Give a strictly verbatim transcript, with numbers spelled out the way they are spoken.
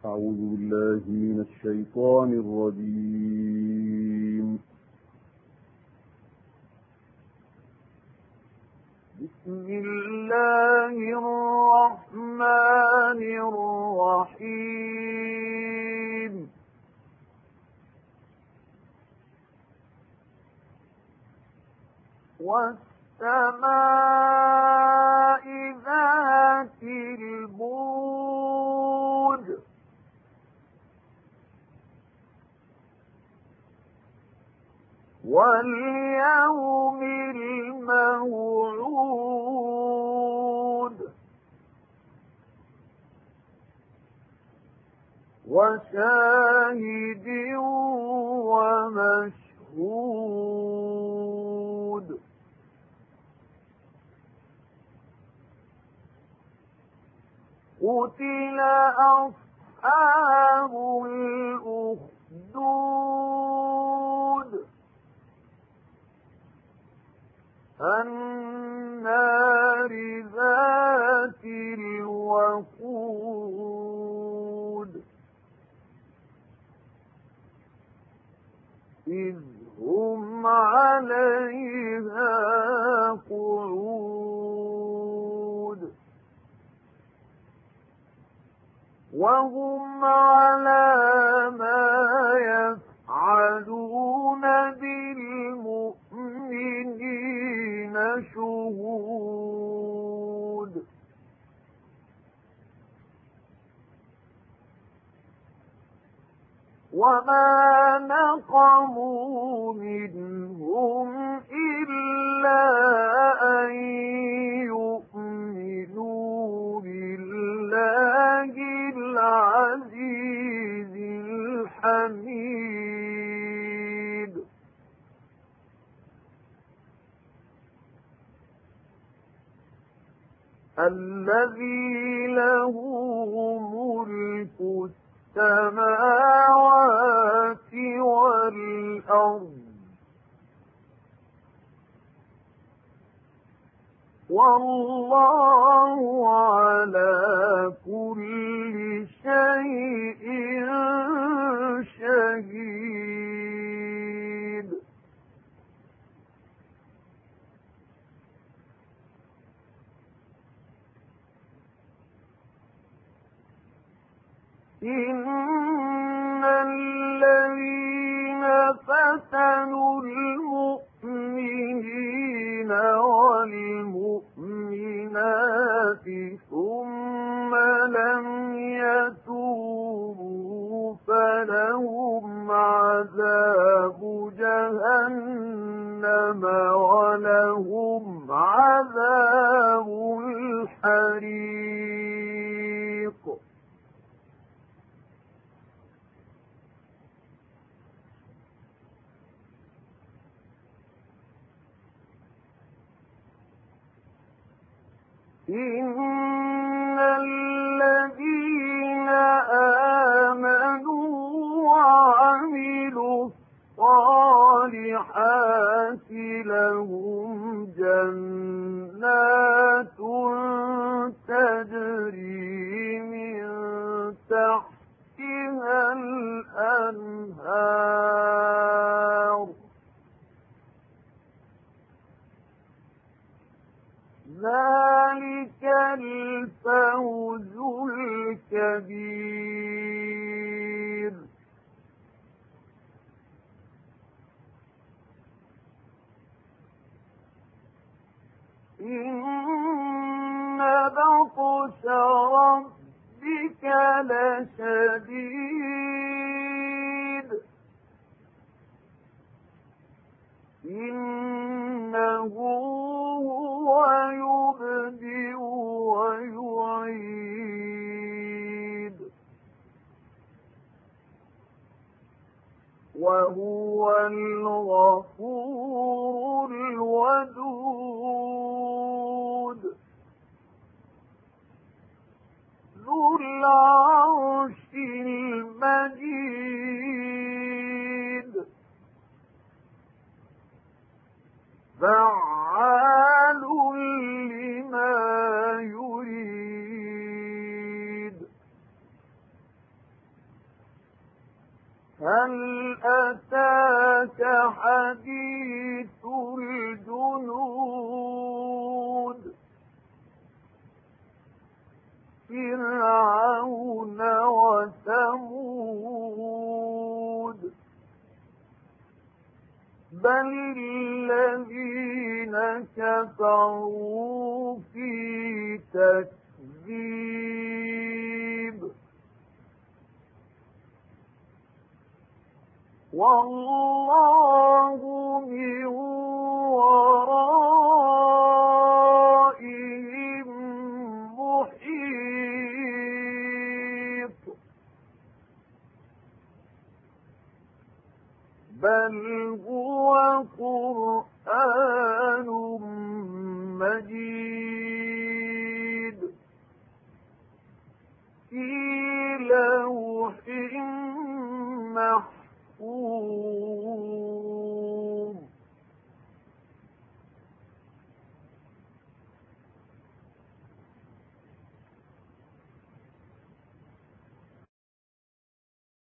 أعوذ بالله من الشيطان الرجيم. بسم الله الرحمن الرحيم. والسماء ذات البروج واليوم الموعود وشاهد ومشهود. قتل أصحاب الأخدود النار ذات الوقود إذ هم عليها قعود وهم على ما يفعلون بالمؤمنين شهود. وما نقموا منهم إلا أن يؤمنوا بالله العزيز الحميد الذي له ملك السماوات والأرض والله على كل شيء شهيد. إن الذين فتنوا المؤمنين والمؤمنات ثم لم يتوبوا فلهم عذاب جهنم ولهم عذاب الحريق. إن الذين آمنوا وعملوا الصالحات لهم جنات تجري من تحتها الأنهار ذلك الفوز الكبير. إن بطش ربك لشديد إنه هو يبدئ ويعيد وهو الغفور الودود ذو العرش المجيد فعال لما يريد. هل أتاك حديث الجنود فرعون وثمود بل الذين كفروا في تكذيب والله من ورائهم محيط بل هو قرآن مجيد في لوح محفوظ